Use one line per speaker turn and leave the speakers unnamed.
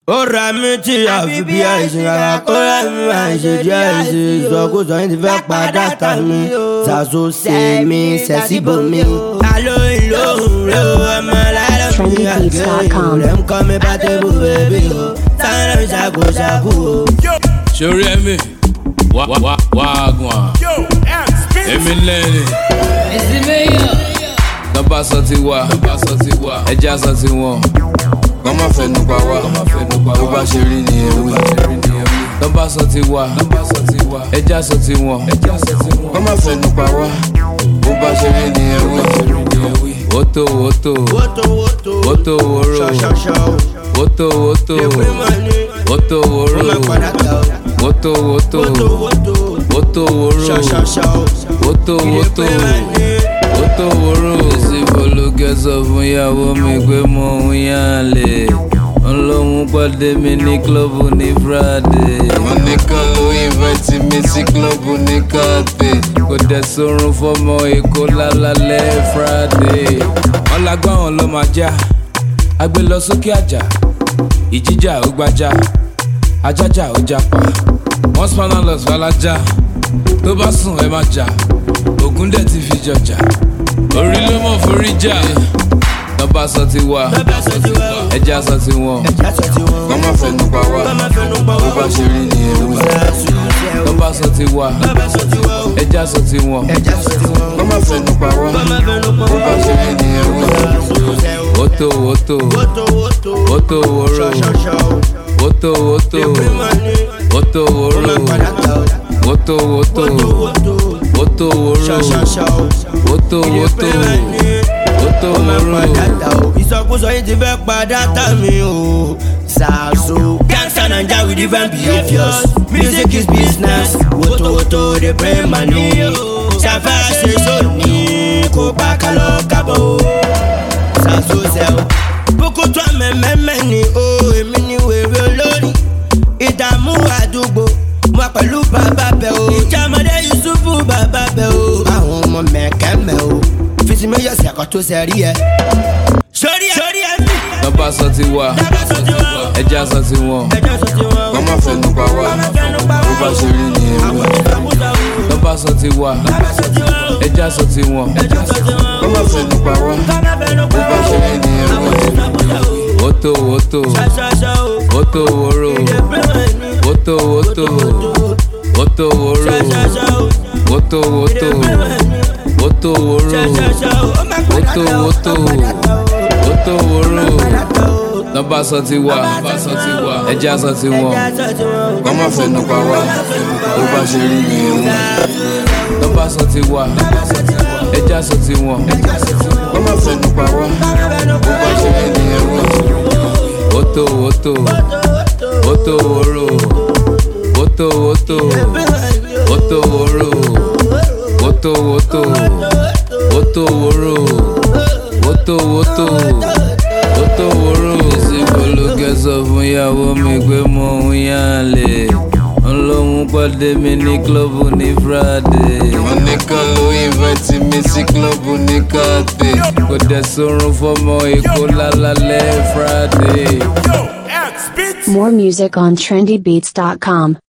Ora mi tí a fi bí àìsàn ara kóra mi máa ṣe jẹ́ àìsàn ìsọkúsọ yìí ti fẹ́ padà tà mí. Ṣàṣọ ṣe mi ṣẹ̀síbò mi. Alo ìlóhùn rẹ̀ o, ọmọ aláàlọ́ mi àgbẹ̀ rẹ̀ ń kọ́ mi bá tébù bèbí o. Sáyẹn ṣàkóṣàkó o.
Ṣorí ẹ̀mí, wàgùn èmi lẹ́yìn. Nọ́bà sọ ti wà, ẹja sọ ti wọ̀n. Kọ́ máa fẹnu pa wá, bó bá ṣe rí ni ewì. Nọ́bà sọ ti wà, ẹja sọ ti wọ̀n. Kọ́ máa fẹnu pa wá, bó bá ṣe rí ni ewì. Woto woto, woto woro, woto woto, woto woro, woto woto, woto woro, woto woto, woto woro. Síbolo kẹsàn fún ìyàwó mi pé mo ń yálè. Ọlọ́run pàdé mi ní klọ́bù ní Friday. Wọ́n ní kan ló invite mi sí klọ́bù ní Kàtẹ́. Kò dẹ̀ sórun fọ́mọ Èkó lálálẹ́ Friday. Wọ́n lágbá wọn ló máa já, a gbé lọ sókè àjà. Ìjíjà ó gbájá, ajájà ó jápa. Wọ́n spanner lọ sọ́lájà, tó bá sùn ẹ má jà. Ògùn dẹ̀ ti fi jọjà, orí ló mọ̀ forí jà. Nọ́bà sọ ti wà, ẹja sọ ti wọ̀n. Kọ́ máa fẹnu pa wá, bó bá ṣe rí ni ewì. Nọ́bà sọ ti wà, ẹja sọ ti wọ̀n. Kọ́ máa fẹnu pa wá, bó bá ṣe rí ni ewì. Woto woto, woto woro, woto woto, woto woro, woto woto, woto woro, woto woto. Ìsọkúsọ yìí ti fẹ́ padà tà mí o. Ṣàṣọ gangsta Naija with different behaviours. Music is business. Woto dey pay money. Ṣàfẹ́ ṣe sóní kó bá kálọ̀ kábọ̀ o. Ṣàṣọ sẹ́wọ̀. Bùkútù àmẹ́mẹ́mẹ́ ni o. Èmi ni wèrè olórí. Ìdààmú àdúgbò. Mo pẹ̀lú bàbá bẹ̀ o. Ìjàmọ̀dé Yusufu bàbá bẹ̀ o. Àwọn ọmọ mẹ̀kẹ́mẹ̀ o. Fisi mi yọ sí ẹ̀kọ́ tó ṣe rí ẹ. Sórí ẹ mi. Nọ́bà sọ ti wà, ẹja sọ ti wọ̀n. Kọ́ máa fẹnu pa wá, bó bá ṣe rí ni ewì. Nọ́bà sọ ti wà, ẹja sọ ti wọ̀n. Kọ́ máa fẹnu pa wá, bó bá ṣe rí ni ewì. Woto woto, woto woro, woto woto, woto woro, woto woto. Woto woro, woto woto, woto woro. Nọ́bà sọ ti wà, ẹja sọ ti wọ̀n. Kọ́ máa fẹnu pa wá, bó bá ṣe rí ni ewì. Nọ́bà sọ ti wà, ẹja sọ ti wọ̀n. Kọ́ máa fẹnu pa wá, bó bá ṣe rí ni ewì. Woto woto, woto woro, woto woto, woto woro. Woto woto, woto woro, woto woto, woto woro. Síbolo kẹsàn fún ìyàwó mi pé mo ń yálè. Ọlọ́run pàdé mi ní klọ́bù ní Friday. Wọ́n ní kan ló invite mi sí klọ́bù ní Kàtẹ́. Kò dẹ̀ sórun fọ́mọ Èkó lálálẹ́ Friday.
More music on trendybeats.com.